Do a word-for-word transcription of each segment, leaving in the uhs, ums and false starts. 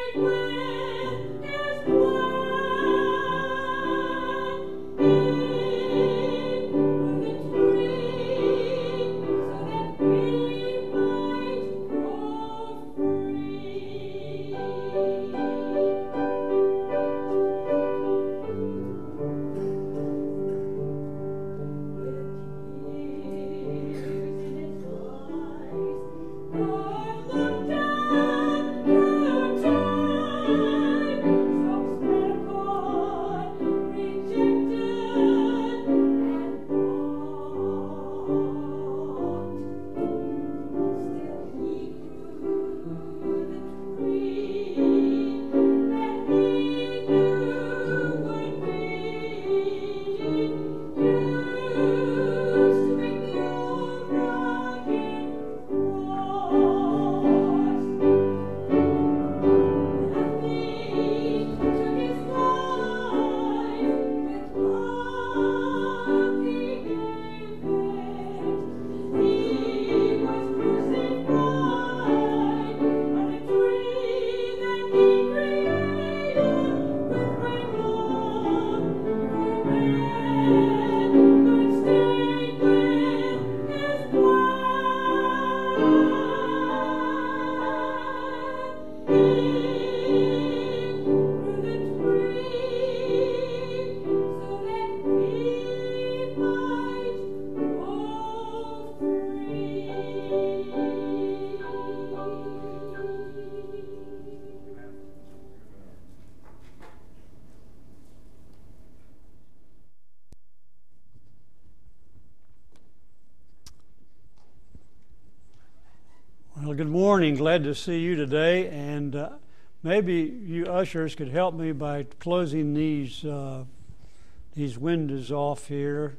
Well, good morning. Glad to see you today. And uh, maybe you ushers could help me by closing these uh, these windows off here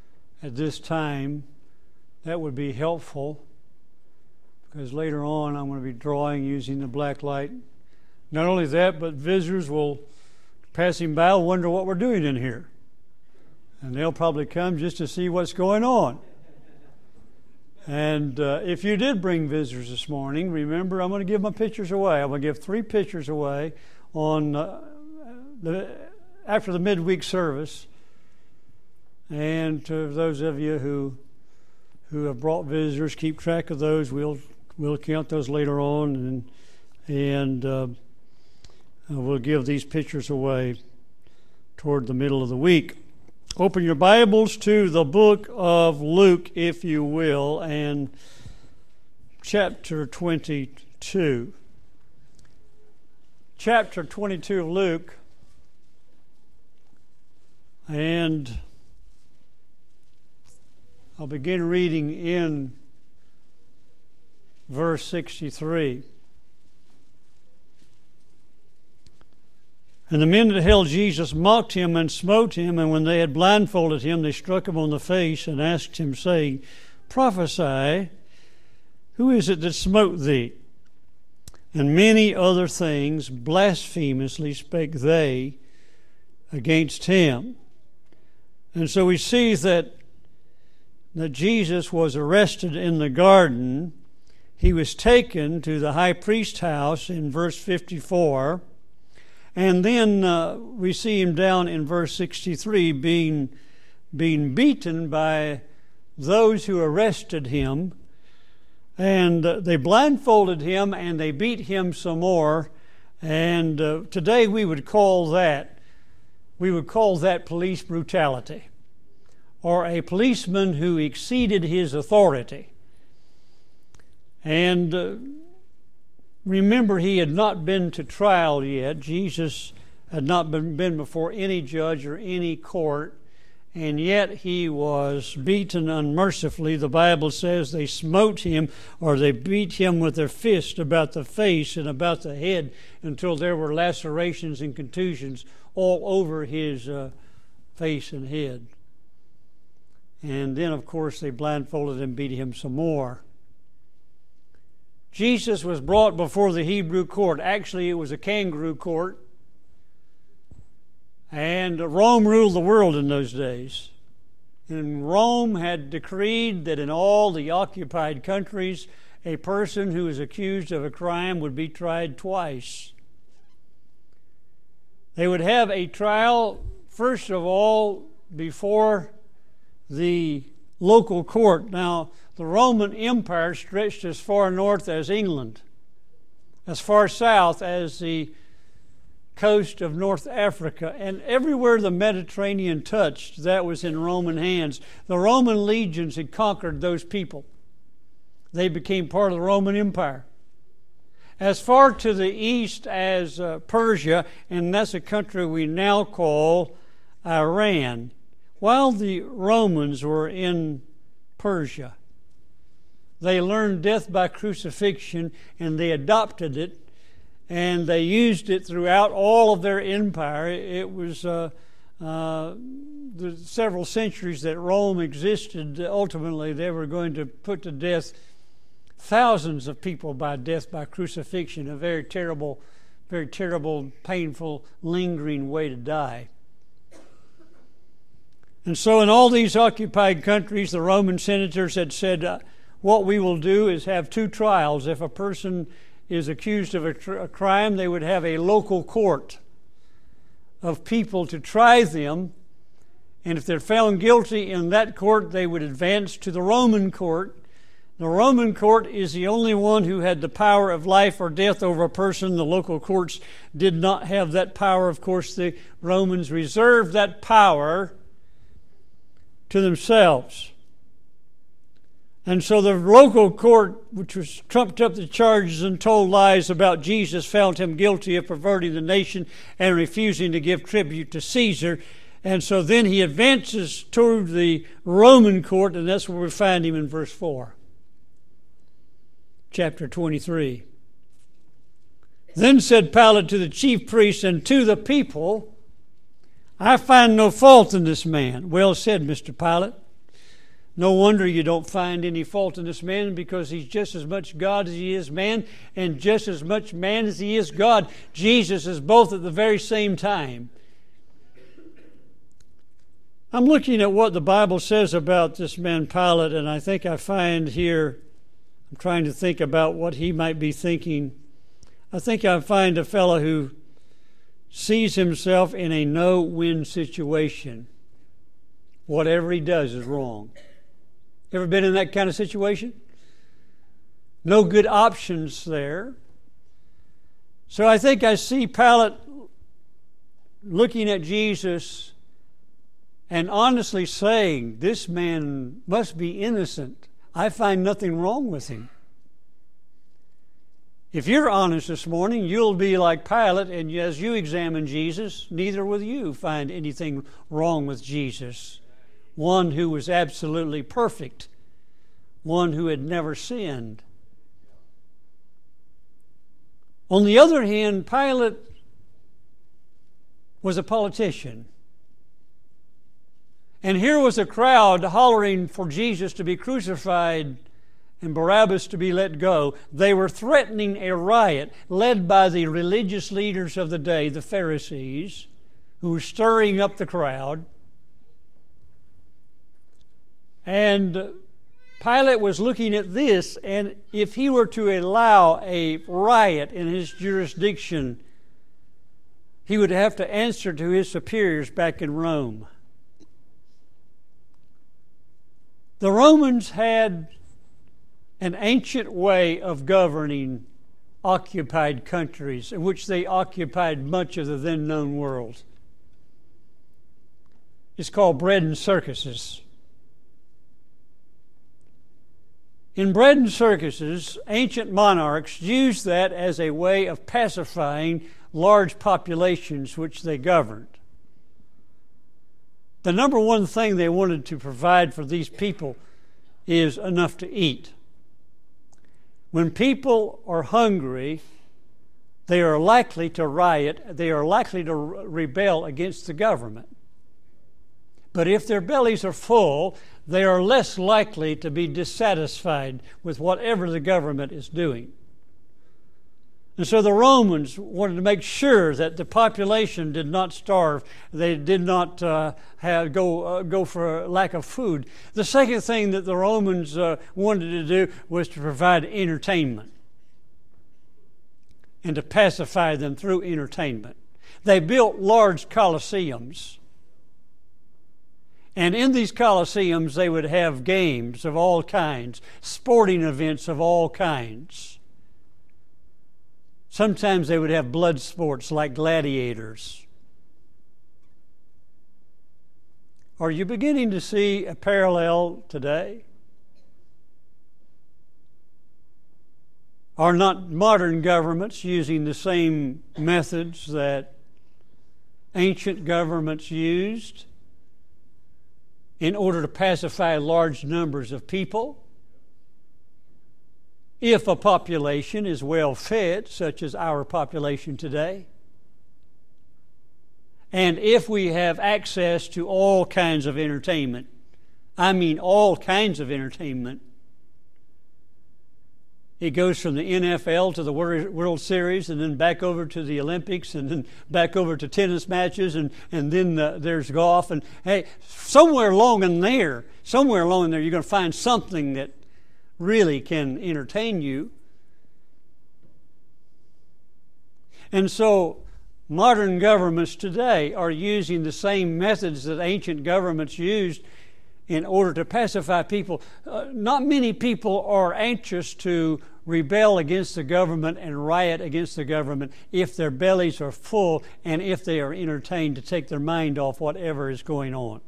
at this time. That would be helpful, because later on I'm going to be drawing using the black light. Not only that, but visitors will, passing by, will wonder what we're doing in here. And they'll probably come just to see what's going on. And uh, if you did bring visitors this morning, remember, I'm going to give my pictures away. I'm going to give three pictures away on uh, the after the midweek service. And to those of you who who have brought visitors, keep track of those. We'll we'll count those later on, and and uh, we'll give these pictures away toward the middle of the week. Open your Bibles to the book of Luke, if you will, and chapter twenty-two. Chapter twenty-two of Luke, and I'll begin reading in verse sixty-three. And the men that held Jesus mocked him and smote him, and when they had blindfolded him, they struck him on the face and asked him, saying, Prophesy, who is it that smote thee? And many other things blasphemously spake they against him. And so we see that, that Jesus was arrested in the garden. He was taken to the high priest's house in verse fifty-four. And then uh, we see him down in verse sixty-three being, being beaten by those who arrested him. And uh, they blindfolded him and they beat him some more. And uh, today we would call that, we would call that police brutality, or a policeman who exceeded his authority. And uh, remember, he had not been to trial yet. Jesus had not been, been before any judge or any court, and yet he was beaten unmercifully. The Bible says they smote him, or they beat him with their fist about the face and about the head until there were lacerations and contusions all over his uh, face and head. And then, of course, they blindfolded and beat him some more. Jesus was brought before the Hebrew court. Actually, it was a kangaroo court. And Rome ruled the world in those days. And Rome had decreed that in all the occupied countries, a person who was accused of a crime would be tried twice. They would have a trial, first of all, before the local court. Now, the Roman Empire stretched as far north as England, as far south as the coast of North Africa, and everywhere the Mediterranean touched, that was in Roman hands. The Roman legions had conquered those people. They became part of the Roman Empire. As far to the east as uh, Persia, and that's a country we now call Iran, while the Romans were in Persia. They learned death by crucifixion, and they adopted it, and they used it throughout all of their empire. It was uh, uh, the several centuries that Rome existed. Ultimately, they were going to put to death thousands of people by death by crucifixion, a very terrible, very terrible, painful, lingering way to die. And so in all these occupied countries, the Roman senators had said, uh, what we will do is have two trials. If a person is accused of a, tr- a crime, they would have a local court of people to try them. And if they're found guilty in that court, they would advance to the Roman court. The Roman court is the only one who had the power of life or death over a person. The local courts did not have that power. Of course, the Romans reserved that power to themselves. And so the local court, which was trumped up the charges and told lies about Jesus, found him guilty of perverting the nation and refusing to give tribute to Caesar. And so then he advances toward the Roman court, and that's where we find him in verse four. Chapter twenty-three. Then said Pilate to the chief priests and to the people, I find no fault in this man. Well said, Mister Pilate. No wonder you don't find any fault in this man, because he's just as much God as he is man, and just as much man as he is God. Jesus is both at the very same time. I'm looking at what the Bible says about this man Pilate, and I think I find here, I'm trying to think about what he might be thinking. I think I find a fellow who sees himself in a no-win situation. Whatever he does is wrong. Ever been in that kind of situation? No good options there. So I think I see Pilate looking at Jesus and honestly saying, this man must be innocent. I find nothing wrong with him. If you're honest this morning, you'll be like Pilate, and as you examine Jesus, neither will you find anything wrong with Jesus. One who was absolutely perfect, one who had never sinned. On the other hand, Pilate was a politician. And here was a crowd hollering for Jesus to be crucified and Barabbas to be let go. They were threatening a riot led by the religious leaders of the day, the Pharisees, who were stirring up the crowd. And Pilate was looking at this, and if he were to allow a riot in his jurisdiction, he would have to answer to his superiors back in Rome. The Romans had an ancient way of governing occupied countries, in which they occupied much of the then known world. It's called bread and circuses. In bread and circuses, ancient monarchs used that as a way of pacifying large populations which they governed. The number one thing they wanted to provide for these people is enough to eat. When people are hungry, they are likely to riot, they are likely to rebel against the government. But if their bellies are full, they are less likely to be dissatisfied with whatever the government is doing. And so the Romans wanted to make sure that the population did not starve. They did not uh, have, go, uh, go for lack of food. The second thing that the Romans uh, wanted to do was to provide entertainment and to pacify them through entertainment. They built large coliseums. And in these coliseums, they would have games of all kinds, sporting events of all kinds. Sometimes they would have blood sports like gladiators. Are you beginning to see a parallel today? Are not modern governments using the same methods that ancient governments used in order to pacify large numbers of people? If a population is well fed, such as our population today, and if we have access to all kinds of entertainment, I mean all kinds of entertainment, it goes from the N F L to the World Series, and then back over to the Olympics, and then back over to tennis matches, and, and then the, there's golf. And hey, somewhere along in there, somewhere along in there, you're going to find something that really can entertain you. And so modern governments today are using the same methods that ancient governments used in order to pacify people. Uh, not many people are anxious to rebel against the government and riot against the government if their bellies are full and if they are entertained to take their mind off whatever is going on.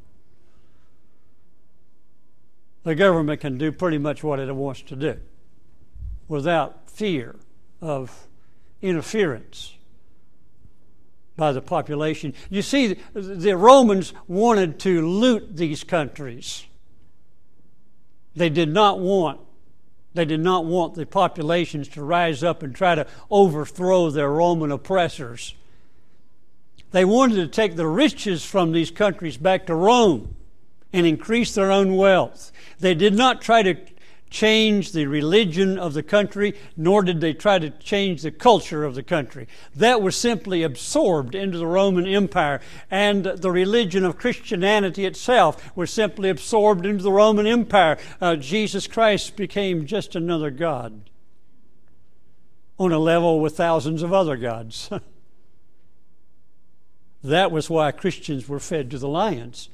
The government can do pretty much what it wants to do without fear of interference by the population. You see, the Romans wanted to loot these countries. They did not want, they did not want the populations to rise up and try to overthrow their Roman oppressors. They wanted to take the riches from these countries back to Rome and increase their own wealth. They did not try to change the religion of the country, nor did they try to change the culture of the country. That was simply absorbed into the Roman Empire, and the religion of Christianity itself was simply absorbed into the Roman Empire. Uh, Jesus Christ became just another god on a level with thousands of other gods. That was why Christians were fed to the lions.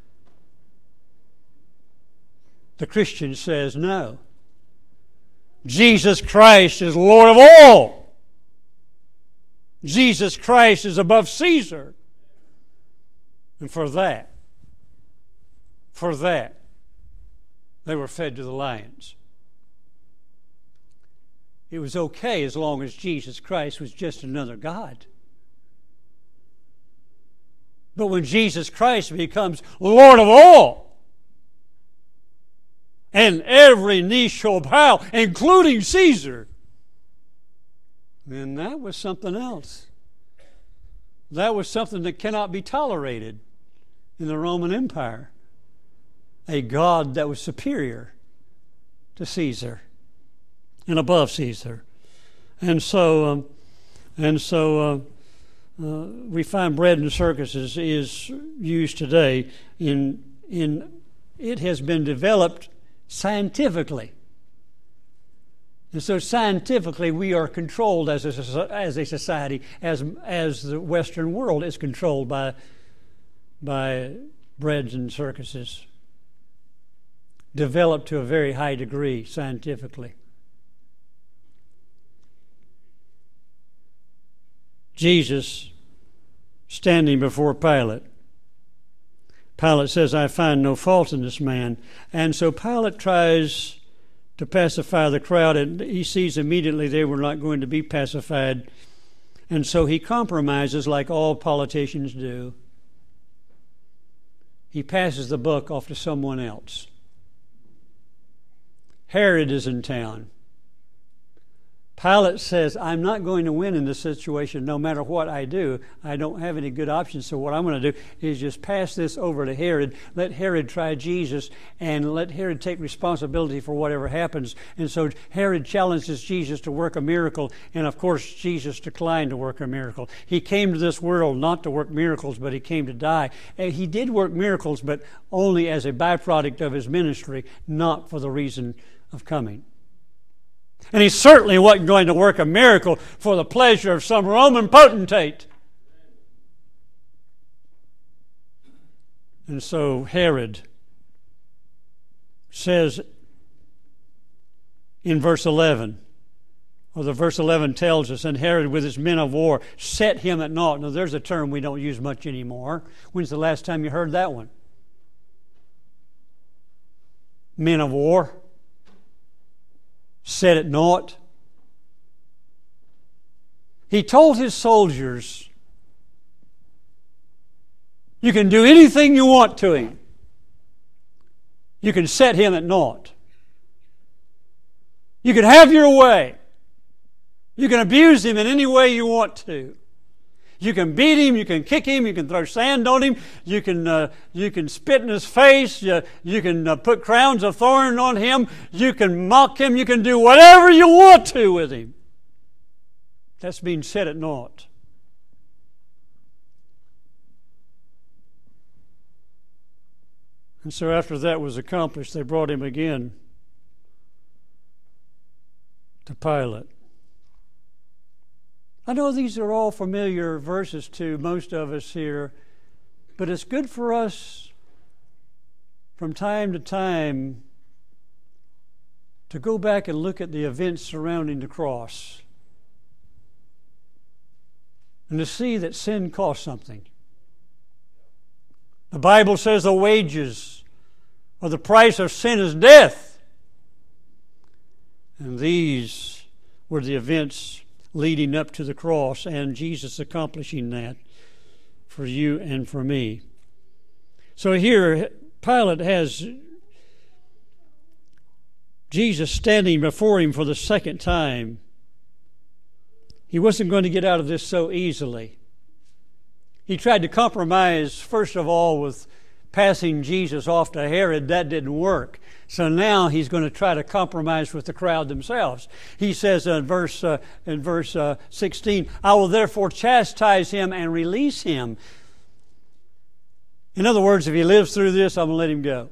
The Christian says no. Jesus Christ is Lord of all. Jesus Christ is above Caesar. And for that, for that, they were fed to the lions. It was okay as long as Jesus Christ was just another God. But when Jesus Christ becomes Lord of all, and every knee shall bow, including Caesar, then that was something else. That was something that cannot be tolerated in the Roman Empire. A God that was superior to Caesar and above Caesar. And so, um, and so uh, uh, we find bread and circuses is used today in in it has been developed scientifically. And so scientifically we are controlled as a, as a society, as, as the Western world is controlled by, by breads and circuses, developed to a very high degree scientifically. Jesus standing before Pilate. Pilate says, I find no fault in this man. And so Pilate tries to pacify the crowd, and he sees immediately they were not going to be pacified. And so he compromises like all politicians do. He passes the buck off to someone else. Herod is in town. Pilate says, I'm not going to win in this situation no matter what I do. I don't have any good options, so what I'm going to do is just pass this over to Herod. Let Herod try Jesus, and let Herod take responsibility for whatever happens. And so Herod challenges Jesus to work a miracle, and of course Jesus declined to work a miracle. He came to this world not to work miracles, but he came to die. And he did work miracles, but only as a byproduct of his ministry, not for the reason of coming. And he certainly wasn't going to work a miracle for the pleasure of some Roman potentate. And so Herod says in verse eleven, or the verse eleven tells us, and Herod with his men of war set him at naught. Now there's a term we don't use much anymore. When's the last time you heard that one? Men of war set at naught. He told his soldiers, you can do anything you want to him. You can set him at naught. You can have your way. You can abuse him in any way you want to. You can beat him, you can kick him, you can throw sand on him, you can uh, you can spit in his face, you, you can uh, put crowns of thorn on him, you can mock him, you can do whatever you want to with him. That's being set at naught. And so after that was accomplished, they brought him again to Pilate. I know these are all familiar verses to most of us here, but it's good for us from time to time to go back and look at the events surrounding the cross and to see that sin cost something. The Bible says the wages or the price of sin is death. And these were the events leading up to the cross and Jesus accomplishing that for you and for me. So here Pilate has Jesus standing before him for the second time. He wasn't going to get out of this so easily. He tried to compromise, first of all, with passing Jesus off to Herod. That didn't work. So now he's going to try to compromise with the crowd themselves. He says in verse uh, in verse uh, sixteen, I will therefore chastise him and release him. In other words, if he lives through this, I'm going to let him go.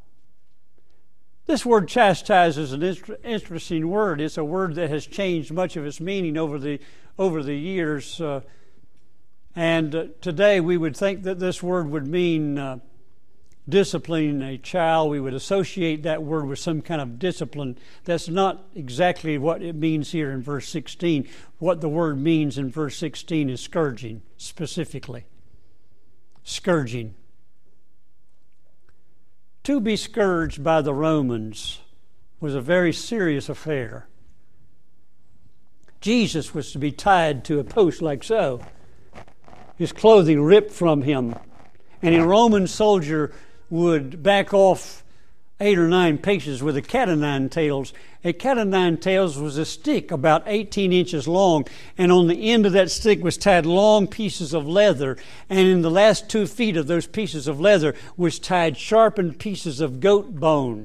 This word chastise is an interesting word. It's a word that has changed much of its meaning over the over the years. Uh, and uh, today we would think that this word would mean uh, disciplining a child. We would associate that word with some kind of discipline. That's not exactly what it means here in verse sixteen. What the word means in verse sixteen is scourging, specifically. Scourging. To be scourged by the Romans was a very serious affair. Jesus was to be tied to a post like so, his clothing ripped from him, and a Roman soldier would back off eight or nine paces with a cat o' nine tails. A cat o' nine tails was a stick about eighteen inches long, and on the end of that stick was tied long pieces of leather, and in the last two feet of those pieces of leather was tied sharpened pieces of goat bone.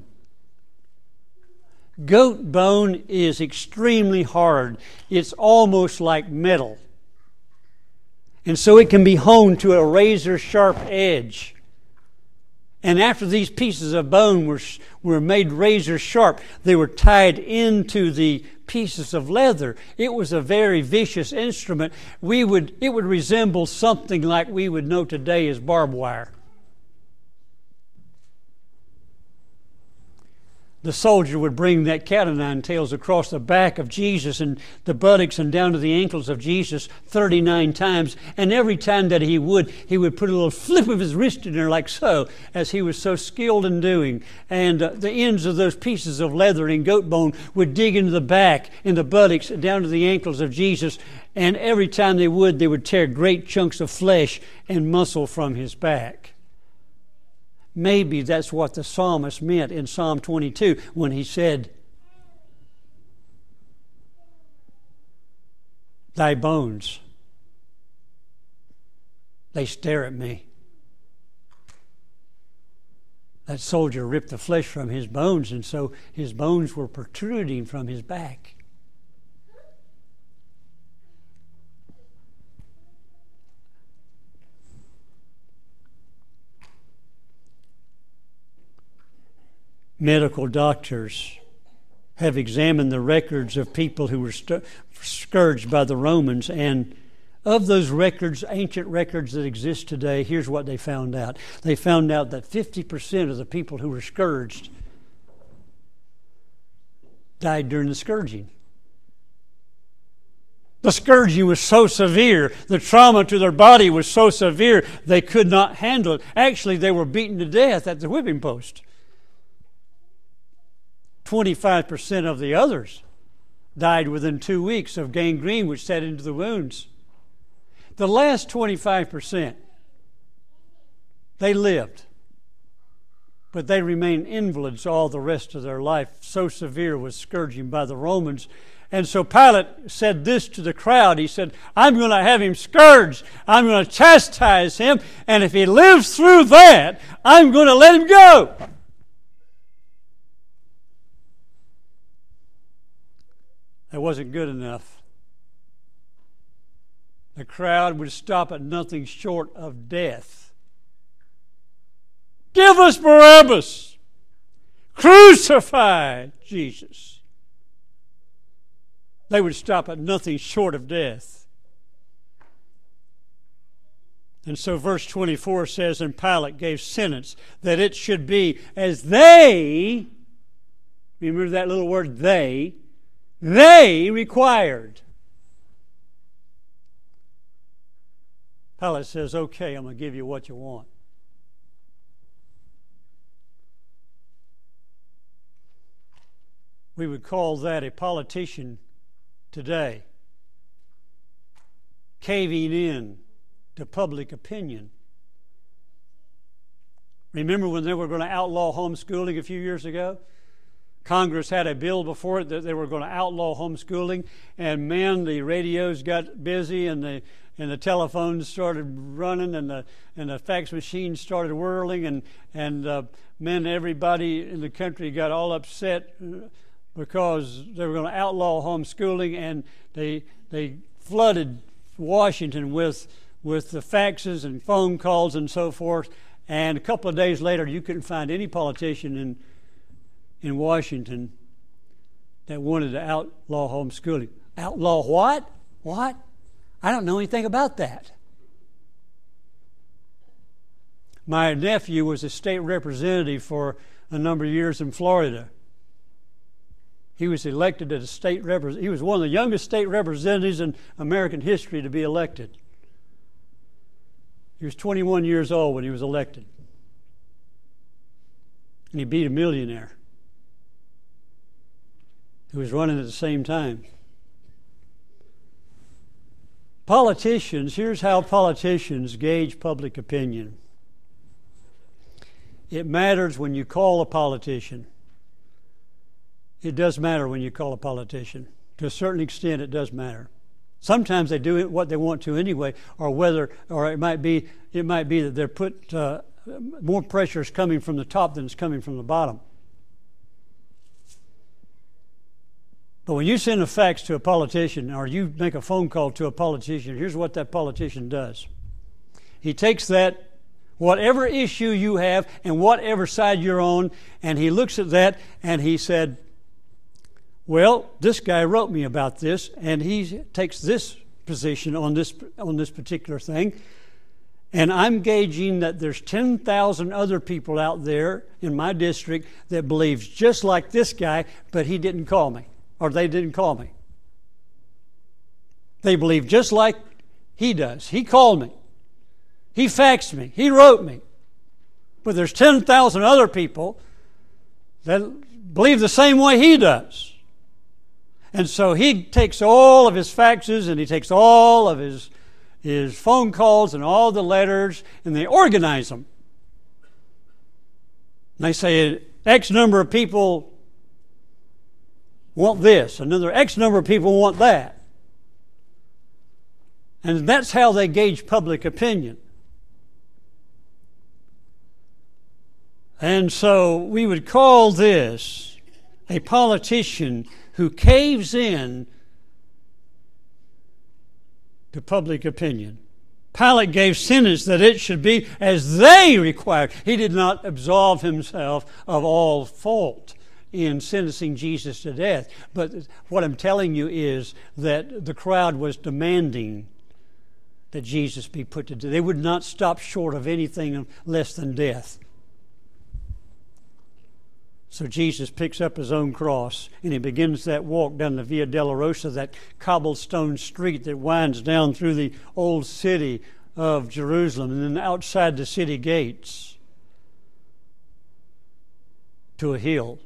Goat bone is extremely hard. It's almost like metal. And so it can be honed to a razor-sharp edge. And after these pieces of bone were, were made razor sharp, they were tied into the pieces of leather. It was a very vicious instrument. We would, it would resemble something like we would know today as barbed wire. The soldier would bring that cat o' nine tails across the back of Jesus and the buttocks and down to the ankles of Jesus thirty-nine times. And every time that he would, he would put a little flip of his wrist in there like so, as he was so skilled in doing. And uh, the ends of those pieces of leather and goat bone would dig into the back and the buttocks and down to the ankles of Jesus. And every time they would, they would tear great chunks of flesh and muscle from his back. Maybe that's what the psalmist meant in Psalm twenty-two when he said, thy bones, they stare at me. That soldier ripped the flesh from his bones, and so his bones were protruding from his back. Medical doctors have examined the records of people who were st- scourged by the Romans, and of those records, ancient records that exist today, here's what they found out. They found out that fifty percent of the people who were scourged died during the scourging. The scourging was so severe, the trauma to their body was so severe, they could not handle it. Actually, they were beaten to death at the whipping post. twenty-five percent of the others died within two weeks of gangrene, which set into the wounds. The last twenty-five percent, they lived, but they remained invalids all the rest of their life. So severe was scourging by the Romans. And so Pilate said this to the crowd. He said, I'm going to have him scourged. I'm going to chastise him. And if he lives through that, I'm going to let him go. That wasn't good enough. The crowd would stop at nothing short of death. Give us Barabbas. Crucify Jesus. They would stop at nothing short of death. And so verse twenty-four says, and Pilate gave sentence that it should be as they, remember that little word they, they required. Pilate says, okay, I'm going to give you what you want. We would call that a politician today caving in to public opinion. Remember when they were going to outlaw homeschooling a few years ago? Congress had a bill before it that they were going to outlaw homeschooling, and man, the radios got busy and the and the telephones started running and the and the fax machines started whirling, and and uh, man, everybody in the country got all upset because they were going to outlaw homeschooling, and they they flooded Washington with with the faxes and phone calls and so forth. And a couple of days later, you couldn't find any politician in in Washington that wanted to outlaw homeschooling. Outlaw what? What? I don't know anything about that. My nephew was a state representative for a number of years in Florida. He was elected as a state representative. He was one of the youngest state representatives in American history to be elected. He was twenty-one years old when he was elected. And he beat a millionaire who was running at the same time. Politicians, here's how politicians gauge public opinion. It matters when you call a politician. It does matter when you call a politician. To a certain extent, it does matter. Sometimes they do what they want to anyway, or whether, or it might be, it might be that they're put uh, more pressure is coming from the top than is coming from the bottom. But when you send a fax to a politician, or you make a phone call to a politician, here's what that politician does. He takes that, whatever issue you have and whatever side you're on, and he looks at that and he said, well, this guy wrote me about this, and he takes this position on this on this particular thing, and I'm gauging that there's ten thousand other people out there in my district that believes just like this guy, but he didn't call me, or they didn't call me. They believe just like he does. He called me. He faxed me. He wrote me. But there's ten thousand other people that believe the same way he does. And so he takes all of his faxes and he takes all of his, his phone calls and all the letters, and they organize them. And they say X number of people want this, another X number of people want that. And that's how they gauge public opinion. And so we would call this a politician who caves in to public opinion. Pilate gave sentence that it should be as they required. He did not absolve himself of all fault in sentencing Jesus to death. But what I'm telling you is that the crowd was demanding that Jesus be put to death. They would not stop short of anything less than death. So Jesus picks up his own cross and he begins that walk down the Via Dolorosa, that cobblestone street that winds down through the old city of Jerusalem and then outside the city gates to a hill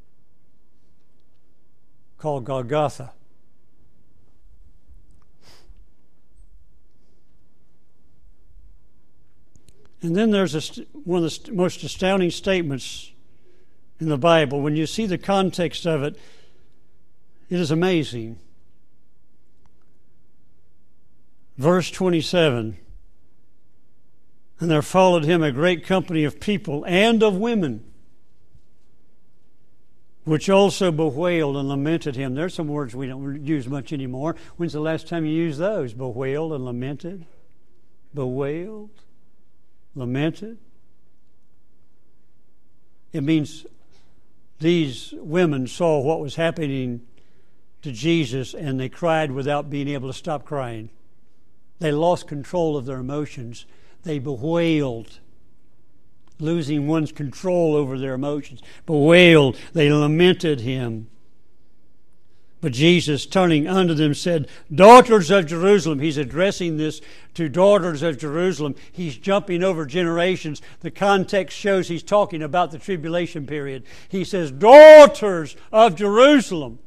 called Golgotha. And then there's a, one of the most astounding statements in the Bible. When you see the context of it, it is amazing. Verse twenty-seven, and there followed him a great company of people and of women, which also bewailed and lamented him. There's some words we don't use much anymore. When's the last time you used those? Bewailed and lamented? Bewailed? Lamented? It means these women saw what was happening to Jesus and they cried without being able to stop crying. They lost control of their emotions. They bewailed, losing one's control over their emotions. Bewailed, they lamented him. But Jesus, turning unto them, said, Daughters of Jerusalem. He's addressing this to daughters of Jerusalem. He's jumping over generations. The context shows he's talking about the tribulation period. He says, Daughters of Jerusalem,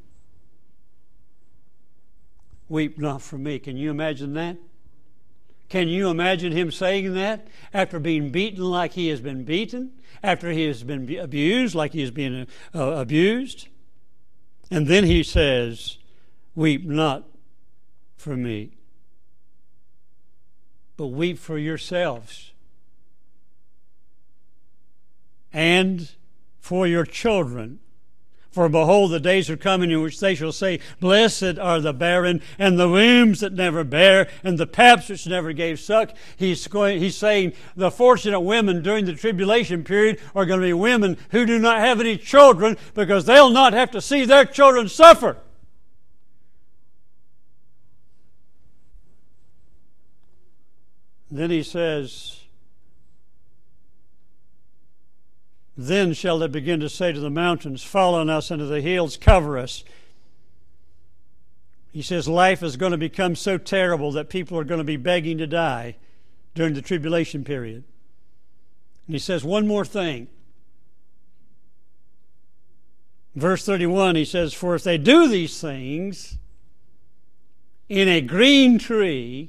weep not for me. Can you imagine that? Can you imagine him saying that after being beaten like he has been beaten? After he has been abused like he has been uh, abused? And then he says, weep not for me, but weep for yourselves and for your children. For behold, the days are coming in which they shall say, Blessed are the barren, and the wombs that never bear, and the paps which never gave suck. He's going, he's saying the fortunate women during the tribulation period are going to be women who do not have any children, because they'll not have to see their children suffer. Then he says, Then shall they begin to say to the mountains, Fall on us, and to the hills, cover us. He says life is going to become so terrible that people are going to be begging to die during the tribulation period. And he says one more thing. Verse thirty-one, he says, For if they do these things in a green tree,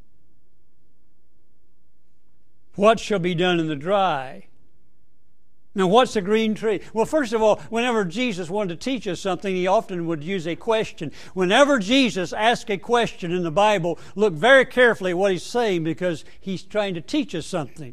what shall be done in the dry? Now, what's a green tree? Well, first of all, whenever Jesus wanted to teach us something, he often would use a question. Whenever Jesus asked a question in the Bible, look very carefully at what he's saying, because he's trying to teach us something.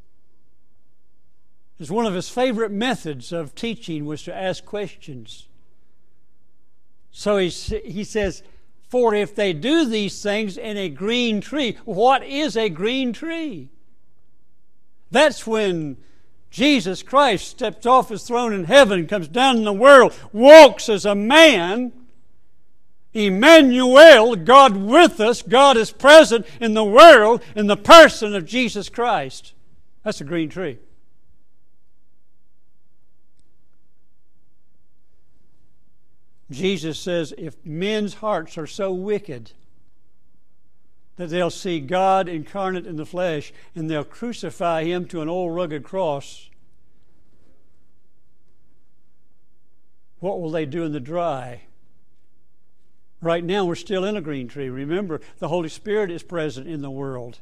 It's one of his favorite methods of teaching was to ask questions. So he, he says, For if they do these things in a green tree, what is a green tree? That's when Jesus Christ steps off his throne in heaven, comes down in the world, walks as a man. Emmanuel, God with us. God is present in the world in the person of Jesus Christ. That's a green tree. Jesus says, if men's hearts are so wicked that they'll see God incarnate in the flesh and they'll crucify him to an old rugged cross, what will they do in the dry? Right now we're still in a green tree. Remember, the Holy Spirit is present in the world.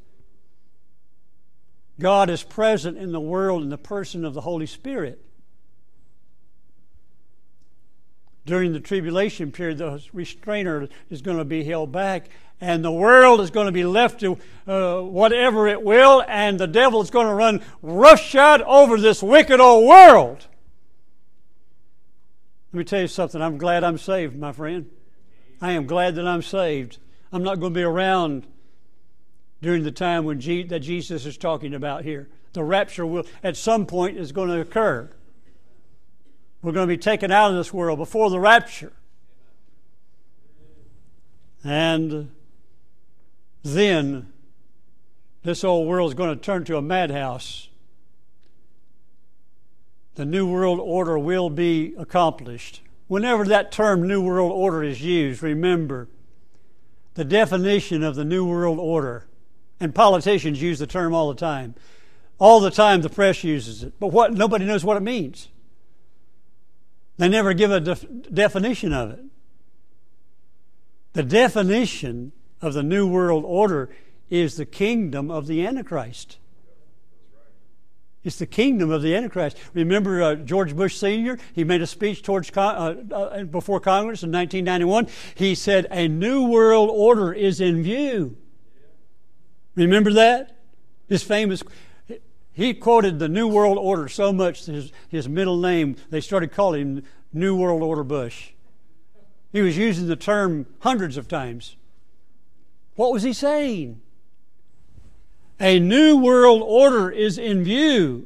God is present in the world in the person of the Holy Spirit. During the tribulation period, the restrainer is going to be held back, and the world is going to be left to uh, whatever it will, and the devil is going to run roughshod over this wicked old world. Let me tell you something. I'm glad I'm saved, my friend. I am glad that I'm saved. I'm not going to be around during the time when Je- that Jesus is talking about here. The rapture will, at some point, is going to occur. We're going to be taken out of this world before the rapture. And then This old world is going to turn to a madhouse. The New World Order will be accomplished. Whenever that term New World Order is used, remember the definition of the New World Order. And politicians use the term all the time. All the time the press uses it. But what nobody knows what it means. They never give a def- definition of it. The definition of the New World Order is the kingdom of the Antichrist. It's the kingdom of the Antichrist. Remember uh, George Bush Senior? He made a speech towards con- uh, uh, before Congress in nineteen ninety-one. He said, a new world order is in view. Remember that? His famous... He quoted the New World Order so much that his, his middle name, they started calling him New World Order Bush. He was using the term hundreds of times. What was he saying? A new world order is in view.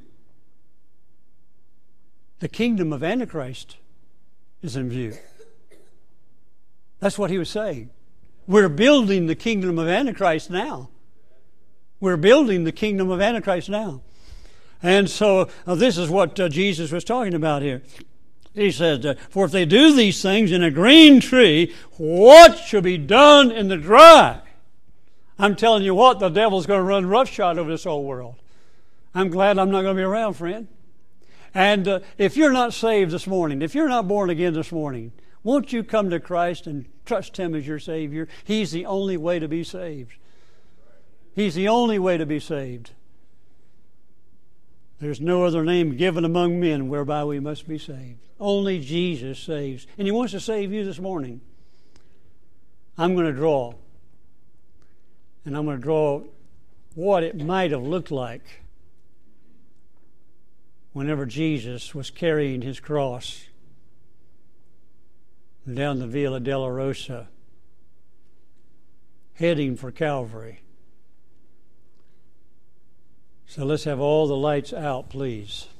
The kingdom of Antichrist is in view. That's what he was saying. We're building the kingdom of Antichrist now. We're building the kingdom of Antichrist now. And so uh, this is what uh, Jesus was talking about here. He says, uh, for if they do these things in a green tree, what shall be done in the dry? I'm telling you what, the devil's going to run roughshod over this whole world. I'm glad I'm not going to be around, friend. And uh, if you're not saved this morning, if you're not born again this morning, won't you come to Christ and trust Him as your Savior? He's the only way to be saved. He's the only way to be saved. There's no other name given among men whereby we must be saved. Only Jesus saves. And He wants to save you this morning. I'm going to draw. And I'm going to draw what it might have looked like whenever Jesus was carrying His cross down the Via Dolorosa, heading for Calvary. So let's have all the lights out, please.